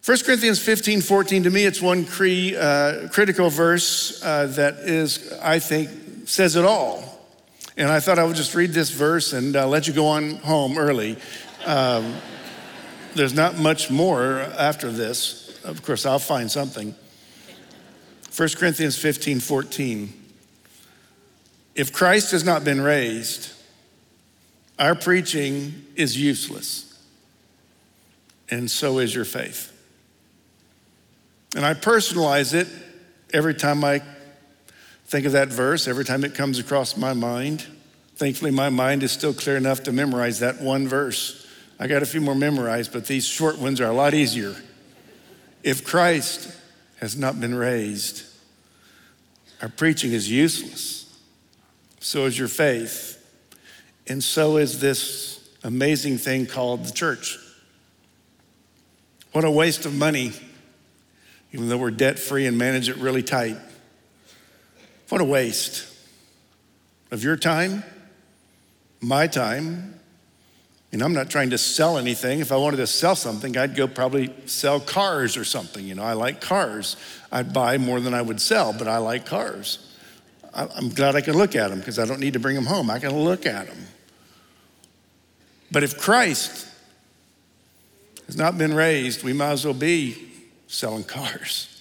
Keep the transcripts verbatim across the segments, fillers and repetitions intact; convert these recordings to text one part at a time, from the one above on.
First Corinthians fifteen, fourteen, to me, it's one cre- uh, critical verse uh, that is, I think, says it all. And I thought I would just read this verse and uh, let you go on home early. Um, there's not much more after this. Of course, I'll find something. First Corinthians fifteen, fourteen. If Christ has not been raised, our preaching is useless, and so is your faith. And I personalize it every time I think of that verse, every time it comes across my mind. Thankfully, my mind is still clear enough to memorize that one verse. I got a few more memorized, but these short ones are a lot easier. If Christ has not been raised, our preaching is useless. So is your faith. And so is this amazing thing called the church. What a waste of money, even though we're debt-free and manage it really tight. What a waste of your time, my time. And I'm not trying to sell anything. If I wanted to sell something, I'd go probably sell cars or something. You know, I like cars. I'd buy more than I would sell, but I like cars. I'm glad I can look at them because I don't need to bring them home. I can look at them. But if Christ has not been raised, we might as well be selling cars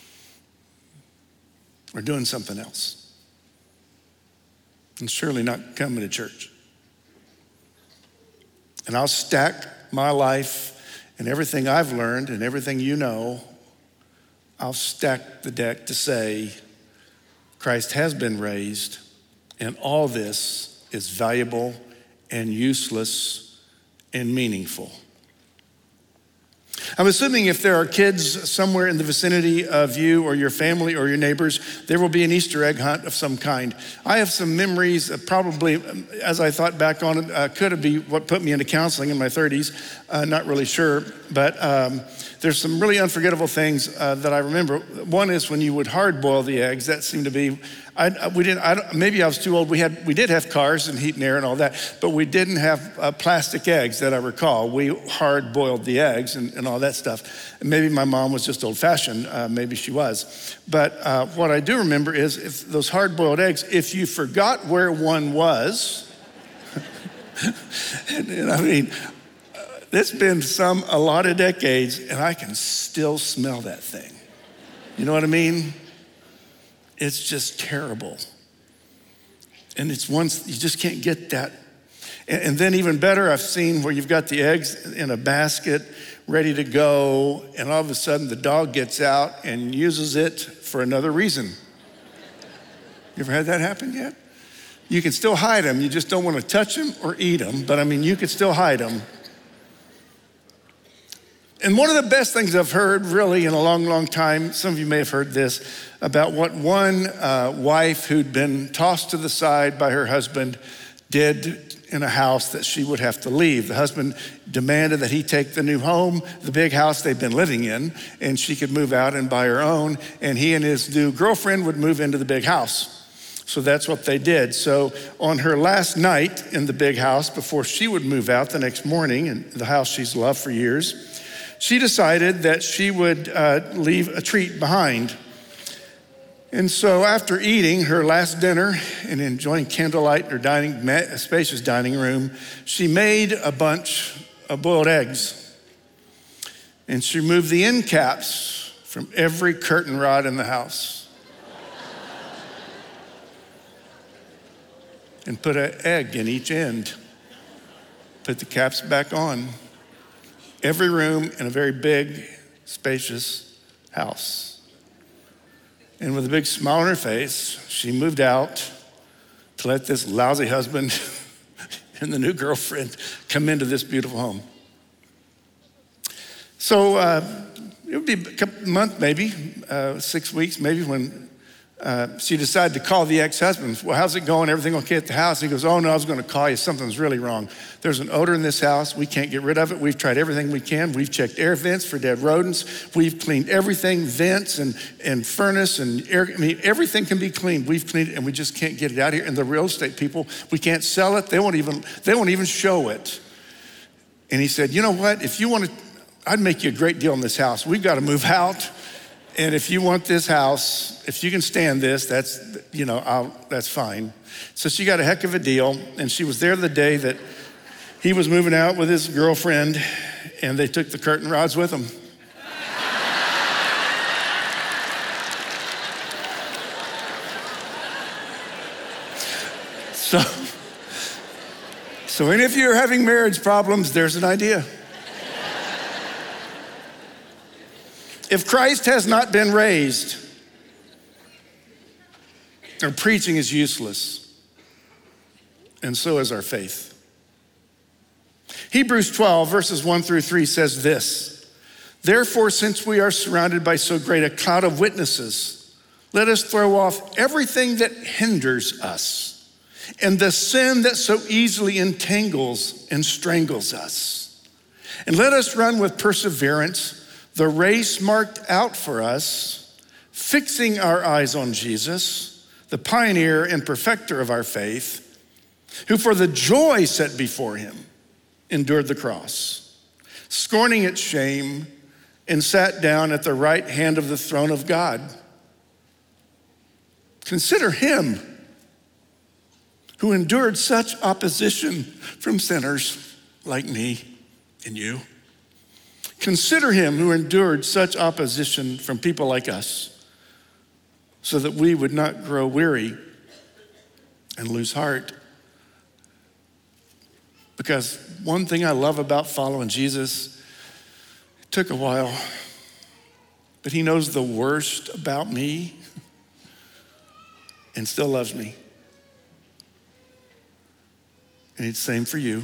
or doing something else. And surely not coming to church. And I'll stack my life and everything I've learned and everything you know, I'll stack the deck to say Christ has been raised and all this is valuable and useless and meaningful. I'm assuming if there are kids somewhere in the vicinity of you or your family or your neighbors, there will be an Easter egg hunt of some kind. I have some memories, of probably, as I thought back on it, uh, could have been what put me into counseling in my thirties, uh, not really sure, but um, there's some really unforgettable things uh, that I remember. One is when you would hard boil the eggs. That seemed to be, I, we didn't, I don't, maybe I was too old. We had, we did have cars and heat and air and all that, but we didn't have uh, plastic eggs that I recall. We hard boiled the eggs and, and all that stuff. And maybe my mom was just old fashioned, uh, maybe she was. But uh, what I do remember is if those hard boiled eggs, if you forgot where one was, and, and I mean, uh, it's been some, a lot of decades and I can still smell that thing. You know what I mean? It's just terrible. And it's once, you just can't get that. And, and then even better, I've seen where you've got the eggs in a basket ready to go, and all of a sudden the dog gets out and uses it for another reason. You ever had that happen yet? You can still hide them, you just don't want to touch them or eat them, but I mean, you could still hide them. And one of the best things I've heard really in a long, long time, some of you may have heard this, about what one uh, wife who'd been tossed to the side by her husband did in a house that she would have to leave. The husband demanded that he take the new home, the big house they'd been living in, and she could move out and buy her own, and he and his new girlfriend would move into the big house. So that's what they did. So on her last night in the big house, before she would move out the next morning, in the house she's loved for years, she decided that she would uh, leave a treat behind. And so after eating her last dinner and enjoying candlelight in her dining, spacious dining room, she made a bunch of boiled eggs. And she removed the end caps from every curtain rod in the house and put an egg in each end. Put the caps back on. Every room in a very big, spacious house. And with a big smile on her face, she moved out to let this lousy husband and the new girlfriend come into this beautiful home. So uh, it would be a couple month, maybe, uh, six weeks, maybe, when uh, she decided to call the ex-husband. Well, how's it going? Everything okay at the house? He goes, oh no, I was gonna call you, something's really wrong. There's an odor in this house, we can't get rid of it. We've tried everything we can. We've checked air vents for dead rodents. We've cleaned everything, vents and, and furnace and air, I mean, everything can be cleaned. We've cleaned it and we just can't get it out here. And the real estate people, we can't sell it. They won't even, they won't even show it. And he said, you know what, if you wanna, I'd make you a great deal on this house. We've got to move out. And if you want this house, if you can stand this, that's, you know, I'll, that's fine. So she got a heck of a deal. And she was there the day that he was moving out with his girlfriend, and they took the curtain rods with them. So, so any of you are having marriage problems, there's an idea. If Christ has not been raised, our preaching is useless, and so is our faith. Hebrews twelve, verses one through three says this: "Therefore, since we are surrounded by so great a cloud of witnesses, let us throw off everything that hinders us and the sin that so easily entangles and strangles us. And let us run with perseverance the race marked out for us, fixing our eyes on Jesus, the pioneer and perfecter of our faith, who for the joy set before him endured the cross, scorning its shame, and sat down at the right hand of the throne of God. Consider him who endured such opposition from sinners like me and you. Consider him who endured such opposition from people like us, so that we would not grow weary and lose heart." Because one thing I love about following Jesus, it took a while, but he knows the worst about me and still loves me. And it's the same for you.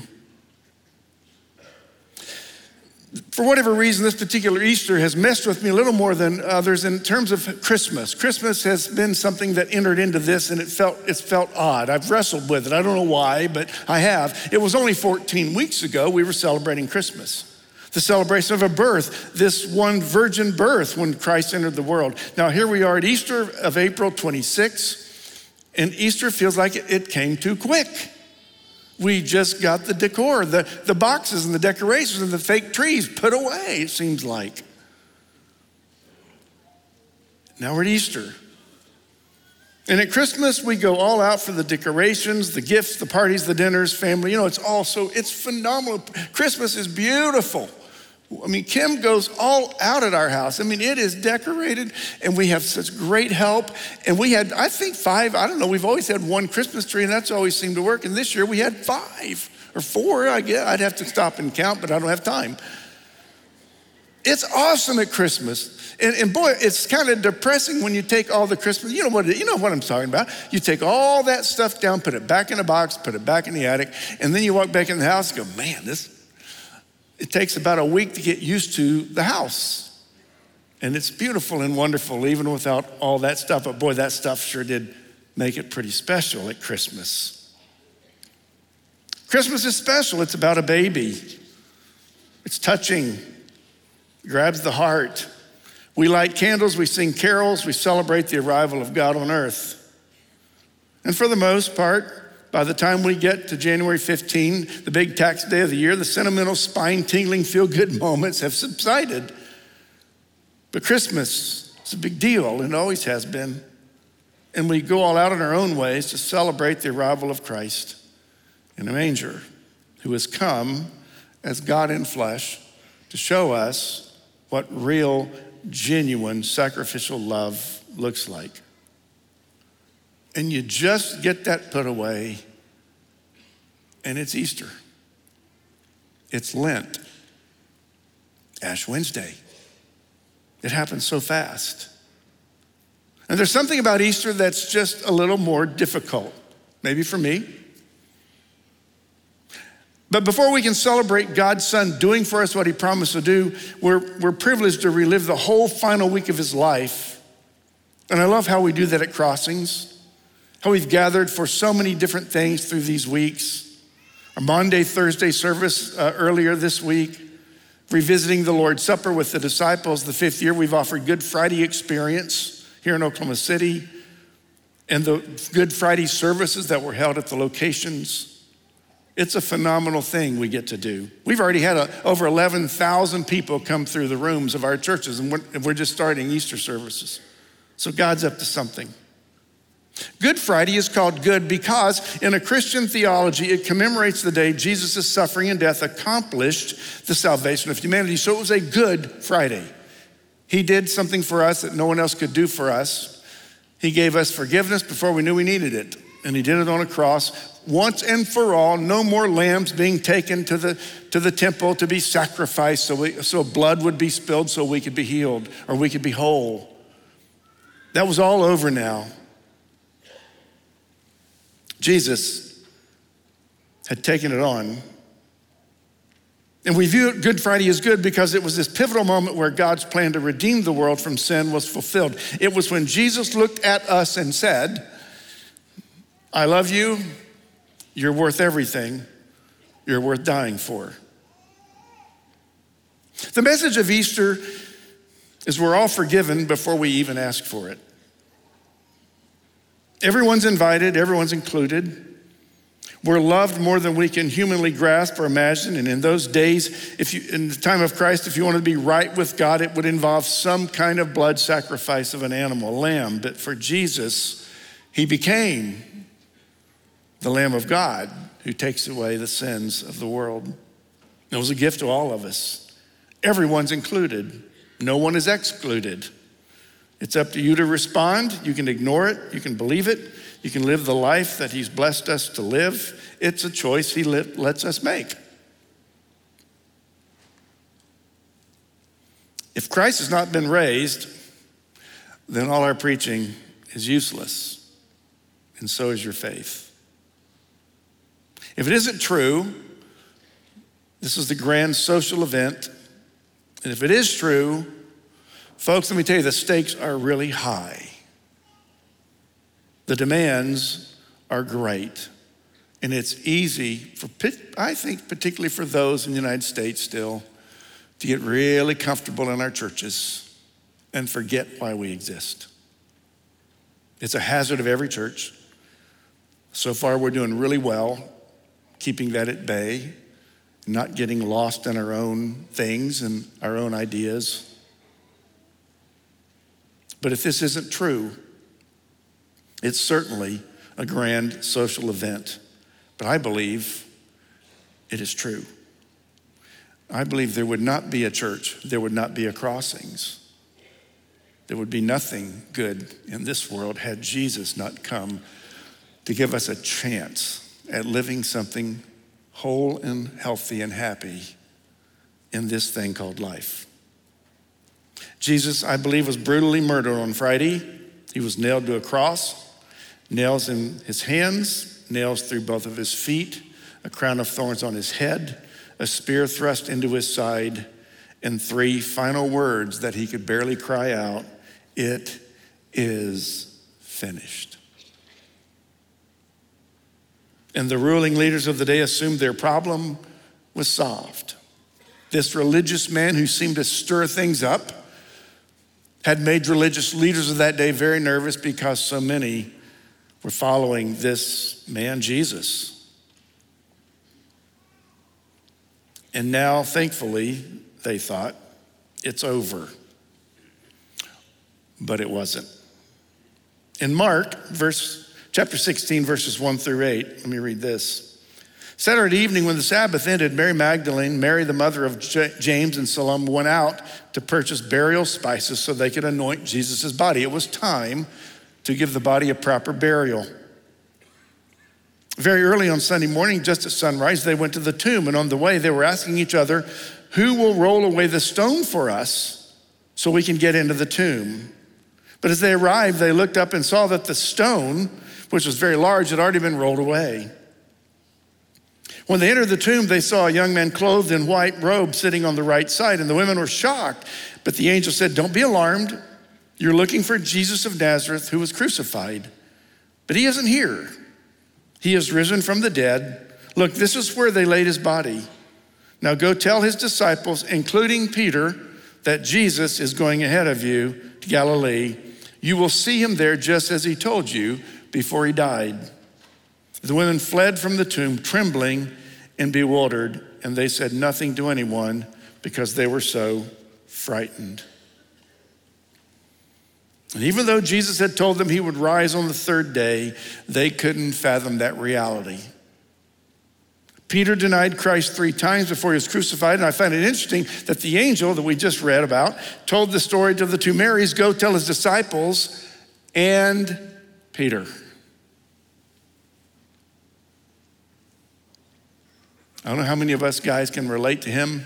For whatever reason, this particular Easter has messed with me a little more than others in terms of Christmas. Christmas has been something that entered into this, and it felt it's felt odd. I've wrestled with it. I don't know why, but I have. It was only fourteen weeks ago we were celebrating Christmas, the celebration of a birth, this one virgin birth when Christ entered the world. Now here we are at Easter of April twenty-sixth, and Easter feels like it, it came too quick. We just got the decor, the, the boxes and the decorations and the fake trees put away, it seems like. Now we're at Easter. And at Christmas, we go all out for the decorations, the gifts, the parties, the dinners, family. You know, it's all so, it's phenomenal. Christmas is beautiful. I mean, Kim goes all out at our house. I mean, it is decorated, and we have such great help. And we had, I think, five, I don't know, we've always had one Christmas tree, and that's always seemed to work. And this year we had five or four, I guess. I'd have to stop and count, but I don't have time. It's awesome at Christmas. And, and boy, it's kind of depressing when you take all the Christmas, you know what, you know what I'm talking about. You take all that stuff down, put it back in a box, put it back in the attic, and then you walk back in the house and go, man, this, it takes about a week to get used to the house. And it's beautiful and wonderful, even without all that stuff. But boy, that stuff sure did make it pretty special at Christmas. Christmas is special. It's about a baby. It's touching, grabs the heart. We light candles, we sing carols, we celebrate the arrival of God on earth. And for the most part, by the time we get to January fifteenth, the big tax day of the year, the sentimental, spine-tingling, feel-good moments have subsided. But Christmas is a big deal, and it always has been. And we go all out in our own ways to celebrate the arrival of Christ in a manger, who has come as God in flesh to show us what real, genuine, sacrificial love looks like. And you just get that put away, and it's Easter. It's Lent, Ash Wednesday. It happens so fast. And there's something about Easter that's just a little more difficult, maybe for me. But before we can celebrate God's Son doing for us what he promised to do, we're, we're privileged to relive the whole final week of his life. And I love how we do that at Crossings. How we've gathered for so many different things through these weeks. Our Maundy, Thursday service uh, earlier this week, revisiting the Lord's Supper with the disciples. The fifth year we've offered Good Friday experience here in Oklahoma City, and the Good Friday services that were held at the locations. It's a phenomenal thing we get to do. We've already had a, over eleven thousand people come through the rooms of our churches, and we're, and we're just starting Easter services. So God's up to something. Good Friday is called good because in a Christian theology, it commemorates the day Jesus' suffering and death accomplished the salvation of humanity. So it was a good Friday. He did something for us that no one else could do for us. He gave us forgiveness before we knew we needed it. And he did it on a cross once and for all. No more lambs being taken to the, to the temple to be sacrificed so, we, so blood would be spilled so we could be healed or we could be whole. That was all over now. Jesus had taken it on. And we view Good Friday as good because it was this pivotal moment where God's plan to redeem the world from sin was fulfilled. It was when Jesus looked at us and said, I love you, you're worth everything, you're worth dying for. The message of Easter is we're all forgiven before we even ask for it. Everyone's invited, everyone's included. We're loved more than we can humanly grasp or imagine. And in those days, if you, in the time of Christ, if you wanted to be right with God, it would involve some kind of blood sacrifice of an animal, a lamb. But for Jesus, he became the Lamb of God who takes away the sins of the world. It was a gift to all of us. Everyone's included. No one is excluded. It's up to you to respond. You can ignore it. You can believe it. You can live the life that he's blessed us to live. It's a choice he lets us make. If Christ has not been raised, then all our preaching is useless, and so is your faith. If it isn't true, this is the grand social event, and if it is true, folks, let me tell you, the stakes are really high. The demands are great. And it's easy, for I think particularly for those in the United States still, to get really comfortable in our churches and forget why we exist. It's a hazard of every church. So far, we're doing really well, keeping that at bay, not getting lost in our own things and our own ideas. But if this isn't true, it's certainly a grand social event. But I believe it is true. I believe there would not be a church, there would not be a Crossings. There would be nothing good in this world had Jesus not come to give us a chance at living something whole and healthy and happy in this thing called life. Jesus, I believe, was brutally murdered on Friday. He was nailed to a cross, nails in his hands, nails through both of his feet, a crown of thorns on his head, a spear thrust into his side, and three final words that he could barely cry out, "It is finished." And the ruling leaders of the day assumed their problem was solved. This religious man who seemed to stir things up had made religious leaders of that day very nervous because so many were following this man, Jesus. And now, thankfully, they thought, it's over. But it wasn't. In Mark, verse, chapter sixteen, verses one through eight, let me read this. Saturday evening when the Sabbath ended, Mary Magdalene, Mary the mother of J- James and Salome, went out to purchase burial spices so they could anoint Jesus' body. It was time to give the body a proper burial. Very early on Sunday morning, just at sunrise, they went to the tomb, and on the way they were asking each other, who will roll away the stone for us so we can get into the tomb? But as they arrived, they looked up and saw that the stone, which was very large, had already been rolled away. When they entered the tomb, they saw a young man clothed in white robes sitting on the right side, and the women were shocked. But the angel said, don't be alarmed. You're looking for Jesus of Nazareth who was crucified. But he isn't here. He has risen from the dead. Look, this is where they laid his body. Now go tell his disciples, including Peter, that Jesus is going ahead of you to Galilee. You will see him there just as he told you before he died. The women fled from the tomb, trembling and bewildered, and they said nothing to anyone because they were so frightened. And even though Jesus had told them he would rise on the third day, they couldn't fathom that reality. Peter denied Christ three times before he was crucified, and I find it interesting that the angel that we just read about told the story to the two Marys, go tell his disciples and Peter. I don't know how many of us guys can relate to him.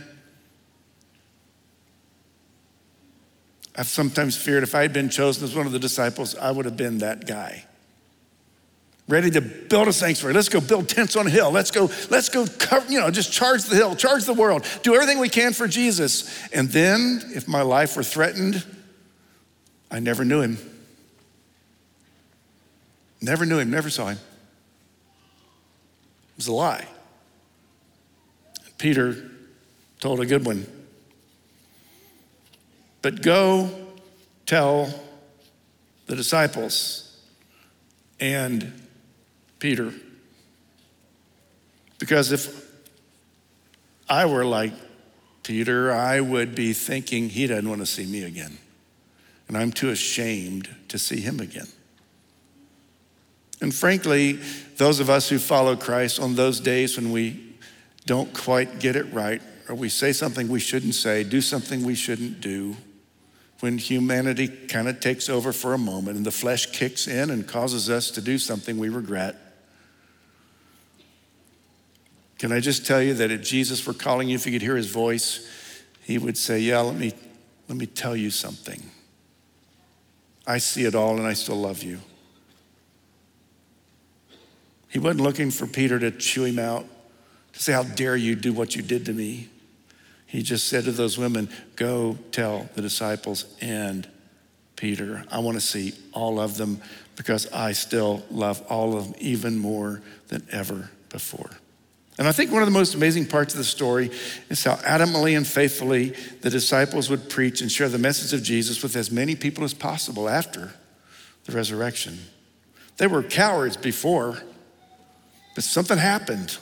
I've sometimes feared if I had been chosen as one of the disciples, I would have been that guy. Ready to build a sanctuary. Let's go build tents on a hill. Let's go, let's go cover, you know, just charge the hill, charge the world, do everything we can for Jesus. And then if my life were threatened, I never knew him. Never knew him, never saw him. It was a lie. Peter told a good one. But go tell the disciples and Peter. Because if I were like Peter, I would be thinking he doesn't want to see me again. And I'm too ashamed to see him again. And frankly, those of us who follow Christ on those days when we don't quite get it right, or we say something we shouldn't say, do something we shouldn't do, when humanity kind of takes over for a moment and the flesh kicks in and causes us to do something we regret. Can I just tell you that if Jesus were calling you, if you could hear his voice, he would say, yeah, let me, let me tell you something. I see it all and I still love you. He wasn't looking for Peter to chew him out, to say, how dare you do what you did to me? He just said to those women, go tell the disciples and Peter. I want to see all of them because I still love all of them even more than ever before. And I think one of the most amazing parts of the story is how adamantly and faithfully the disciples would preach and share the message of Jesus with as many people as possible after the resurrection. They were cowards before, but something happened.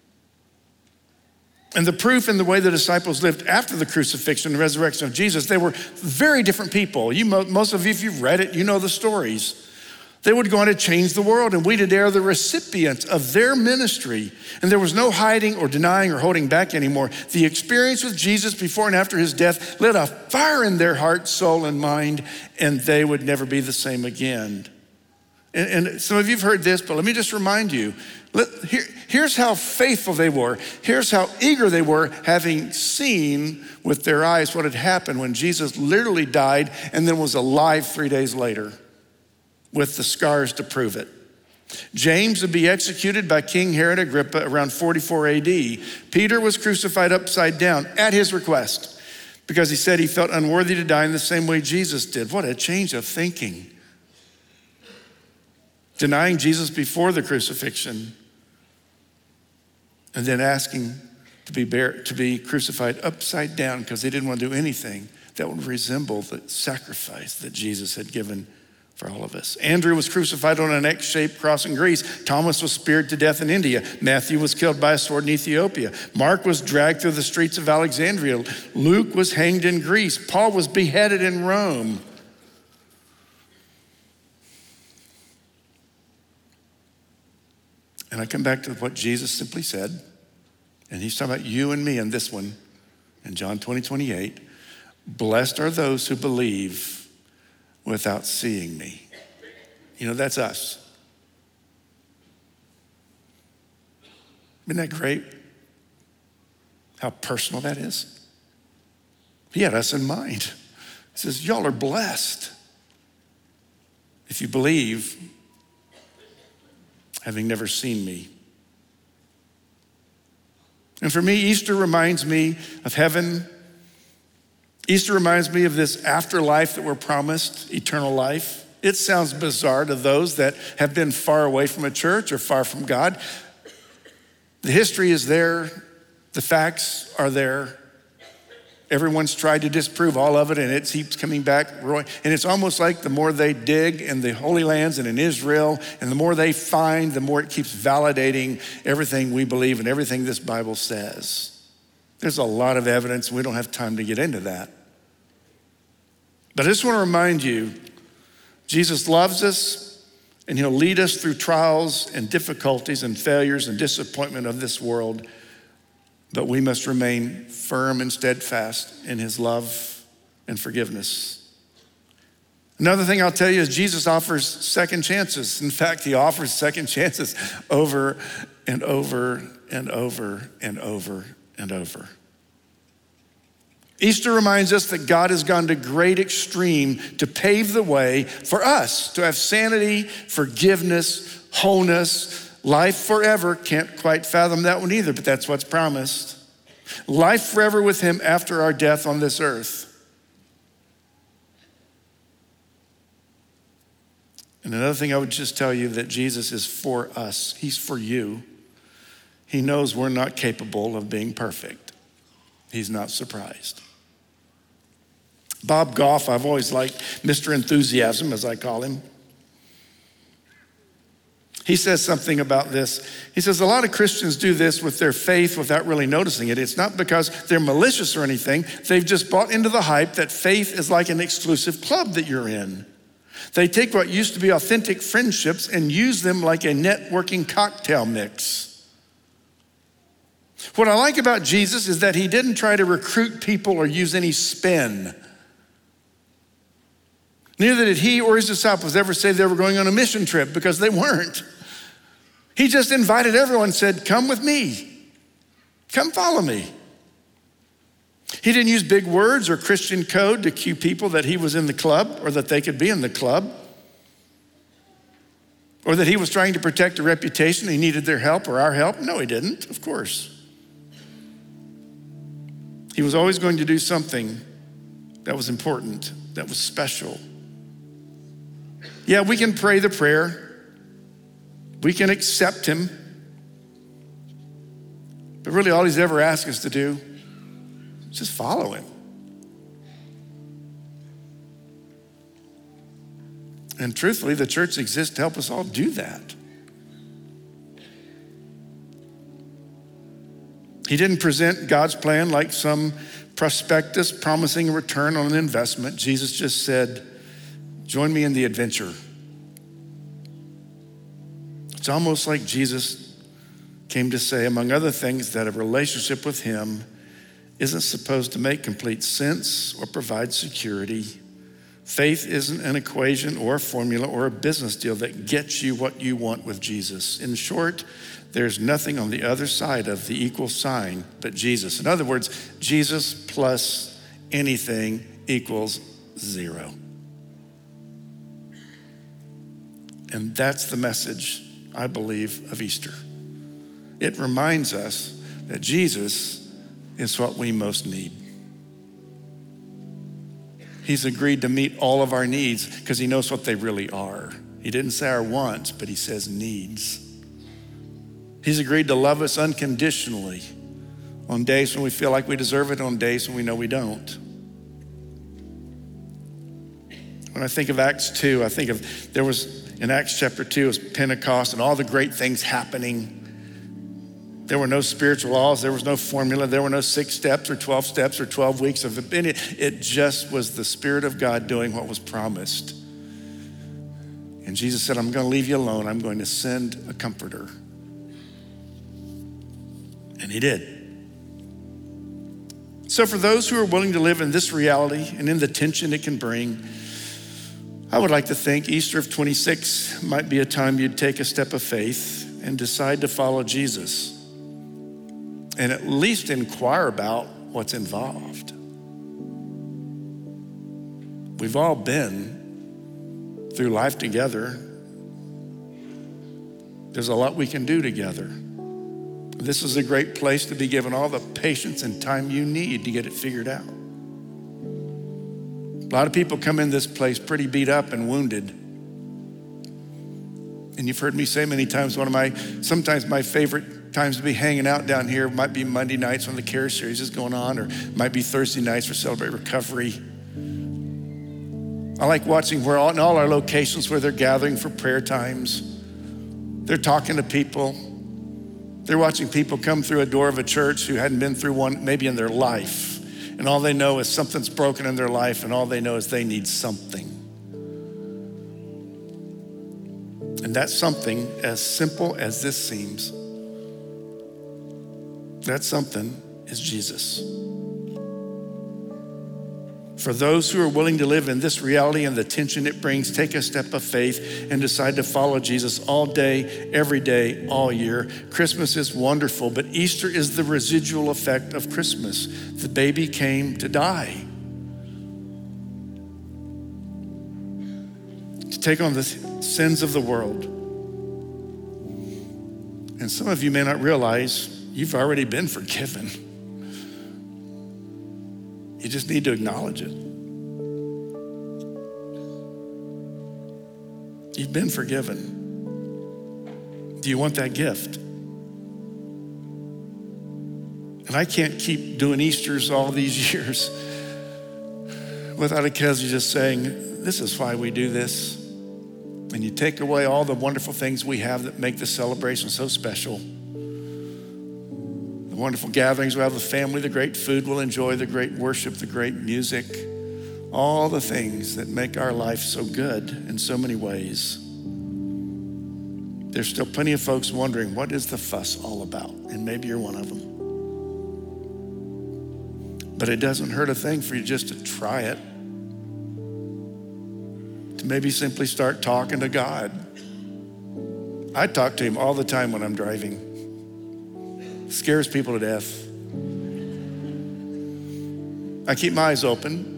And the proof in the way the disciples lived after the crucifixion and resurrection of Jesus, they were very different people. You, most of you, if you've read it, you know the stories. They would go on to change the world, and we today are the recipients of their ministry. And there was no hiding or denying or holding back anymore. The experience with Jesus before and after his death lit a fire in their heart, soul, and mind, and they would never be the same again. And, and some of you have heard this, but let me just remind you, let, here, here's how faithful they were. Here's how eager they were, having seen with their eyes what had happened when Jesus literally died and then was alive three days later with the scars to prove it. James would be executed by King Herod Agrippa around forty-four A D. Peter was crucified upside down at his request because he said he felt unworthy to die in the same way Jesus did. What a change of thinking. Denying Jesus before the crucifixion and then asking to be, bear, to be crucified upside down because they didn't want to do anything that would resemble the sacrifice that Jesus had given for all of us. Andrew was crucified on an X-shaped cross in Greece. Thomas was speared to death in India. Matthew was killed by a sword in Ethiopia. Mark was dragged through the streets of Alexandria. Luke was hanged in Greece. Paul was beheaded in Rome. And I come back to what Jesus simply said, and he's talking about you and me in this one, in John twenty, twenty-eight. Blessed are those who believe without seeing me. You know, that's us. Isn't that great? How personal that is. He had us in mind. He says, y'all are blessed if you believe, having never seen me. And for me, Easter reminds me of heaven. Easter reminds me of this afterlife that we're promised, eternal life. It sounds bizarre to those that have been far away from a church or far from God. The history is there. The facts are there. Everyone's tried to disprove all of it, and it keeps coming back. And it's almost like the more they dig in the Holy Lands and in Israel, and the more they find, the more it keeps validating everything we believe and everything this Bible says. There's a lot of evidence. We don't have time to get into that. But I just want to remind you, Jesus loves us, and he'll lead us through trials and difficulties and failures and disappointment of this world. But we must remain firm and steadfast in his love and forgiveness. Another thing I'll tell you is Jesus offers second chances. In fact, he offers second chances over and over and over and over and over. Easter reminds us that God has gone to great extreme to pave the way for us to have sanity, forgiveness, wholeness, life forever. Can't quite fathom that one either, but that's what's promised. Life forever with him after our death on this earth. And another thing I would just tell you, that Jesus is for us. He's for you. He knows we're not capable of being perfect. He's not surprised. Bob Goff, I've always liked Mister Enthusiasm, as I call him. He says something about this. He says, a lot of Christians do this with their faith without really noticing it. It's not because they're malicious or anything. They've just bought into the hype that faith is like an exclusive club that you're in. They take what used to be authentic friendships and use them like a networking cocktail mix. What I like about Jesus is that he didn't try to recruit people or use any spin. Neither did he or his disciples ever say they were going on a mission trip, because they weren't. He just invited everyone and said, come with me. Come follow me. He didn't use big words or Christian code to cue people that he was in the club or that they could be in the club, or that he was trying to protect a reputation. He needed their help or our help. No, he didn't, of course. He was always going to do something that was important, that was special. Yeah, we can pray the prayer. We can accept him. But really all he's ever asked us to do is just follow him. And truthfully, the church exists to help us all do that. He didn't present God's plan like some prospectus promising a return on an investment. Jesus just said, join me in the adventure. It's almost like Jesus came to say, among other things, that a relationship with him isn't supposed to make complete sense or provide security. Faith isn't an equation or a formula or a business deal that gets you what you want with Jesus. In short, there's nothing on the other side of the equal sign but Jesus. In other words, Jesus plus anything equals zero. And that's the message, I believe, of Easter. It reminds us that Jesus is what we most need. He's agreed to meet all of our needs because he knows what they really are. He didn't say our wants, but he says needs. He's agreed to love us unconditionally on days when we feel like we deserve it, on days when we know we don't. When I think of Acts two, I think of, there was, in Acts chapter two, it was Pentecost and all the great things happening. There were no spiritual laws, there was no formula, there were no six steps or twelve steps or twelve weeks of it. It just was the Spirit of God doing what was promised. And Jesus said, I'm gonna leave you alone. I'm going to send a comforter. And he did. So for those who are willing to live in this reality and in the tension it can bring, I would like to think Easter of twenty-six might be a time you'd take a step of faith and decide to follow Jesus, and at least inquire about what's involved. We've all been through life together. There's a lot we can do together. This is a great place to be given all the patience and time you need to get it figured out. A lot of people come in this place pretty beat up and wounded. And you've heard me say many times, one of my, sometimes my favorite times to be hanging out down here. It might be Monday nights when the Care Series is going on, or it might be Thursday nights for Celebrate Recovery. I like watching where all, in all our locations where they're gathering for prayer times. They're talking to people. They're watching people come through a door of a church who hadn't been through one maybe in their life. And all they know is something's broken in their life, and all they know is they need something. And that something, as simple as this seems, that something is Jesus. For those who are willing to live in this reality and the tension it brings, take a step of faith and decide to follow Jesus all day, every day, all year. Christmas is wonderful, but Easter is the residual effect of Christmas. The baby came to die, to take on the sins of the world. And some of you may not realize you've already been forgiven. You just need to acknowledge it. You've been forgiven. Do you want that gift? And I can't keep doing Easters all these years without a Kezzy just saying, this is why we do this. And you take away all the wonderful things we have that make the celebration so special. Wonderful gatherings we'll have with family, the great food we'll enjoy, the great worship, the great music, all the things that make our life so good in so many ways. There's still plenty of folks wondering, what is the fuss all about? And maybe you're one of them. But it doesn't hurt a thing for you just to try it, to maybe simply start talking to God. I talk to him all the time when I'm driving. Scares people to death. I keep my eyes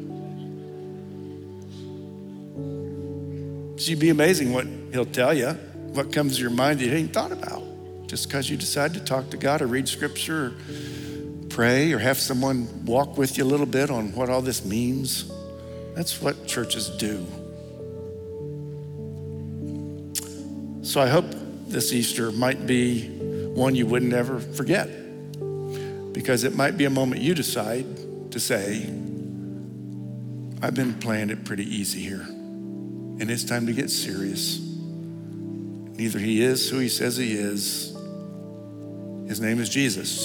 open. So you'd be amazing what he'll tell you, what comes to your mind that you hadn't thought about. Just because you decide to talk to God or read scripture or pray or have someone walk with you a little bit on what all this means. That's what churches do. So I hope this Easter might be one you wouldn't ever forget, because it might be a moment you decide to say, I've been playing it pretty easy here, and it's time to get serious. Either he is who he says he is. His name is Jesus.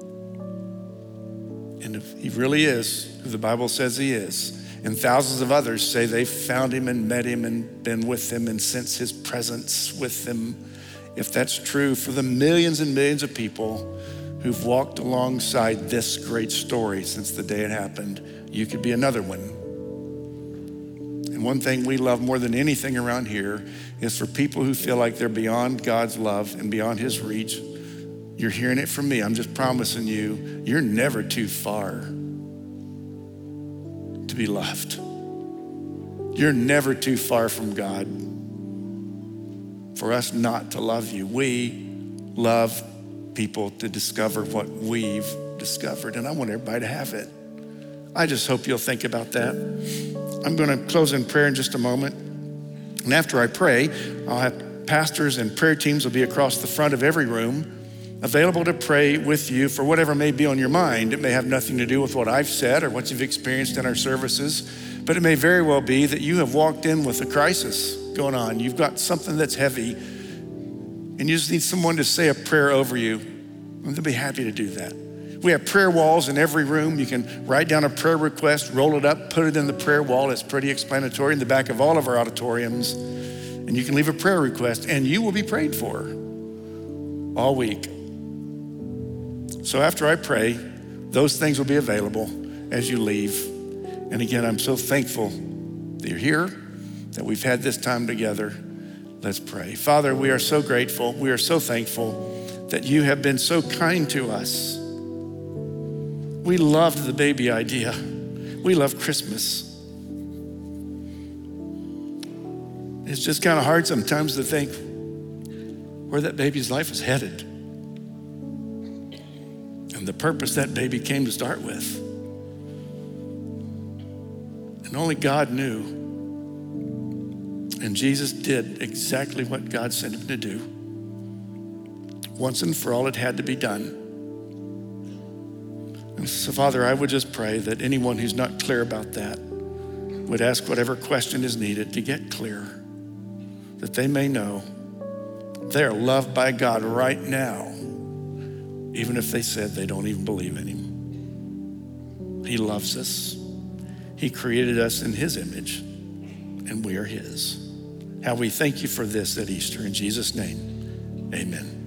And if he really is who the Bible says he is, and thousands of others say they've found him and met him and been with him and sensed his presence with them, if that's true for the millions and millions of people who've walked alongside this great story since the day it happened, you could be another one. And one thing we love more than anything around here is for people who feel like they're beyond God's love and beyond his reach. You're hearing it from me. I'm just promising you, you're never too far to be loved. You're never too far from God for us not to love you. We love people to discover what we've discovered, and I want everybody to have it. I just hope you'll think about that. I'm gonna close in prayer in just a moment. And after I pray, I'll have pastors and prayer teams will be across the front of every room, available to pray with you for whatever may be on your mind. It may have nothing to do with what I've said or what you've experienced in our services, but it may very well be that you have walked in with a crisis going on. You've got something that's heavy and you just need someone to say a prayer over you, and they'll be happy to do that. We have prayer walls in every room. You can write down a prayer request, roll it up, put it in the prayer wall. It's pretty explanatory in the back of all of our auditoriums. And you can leave a prayer request and you will be prayed for all week. So after I pray, those things will be available as you leave. And again, I'm so thankful that you're here, that we've had this time together. Let's pray. Father, we are so grateful. We are so thankful that you have been so kind to us. We loved the baby idea. We love Christmas. It's just kind of hard sometimes to think where that baby's life is headed and the purpose that baby came to start with. And only God knew. And Jesus did exactly what God sent him to do. Once and for all, it had to be done. And so, Father, I would just pray that anyone who's not clear about that would ask whatever question is needed to get clear, that they may know they're loved by God right now, even if they said they don't even believe in him. He loves us. He created us in his image, and we are his. How we thank you for this at Easter. In Jesus' name, amen.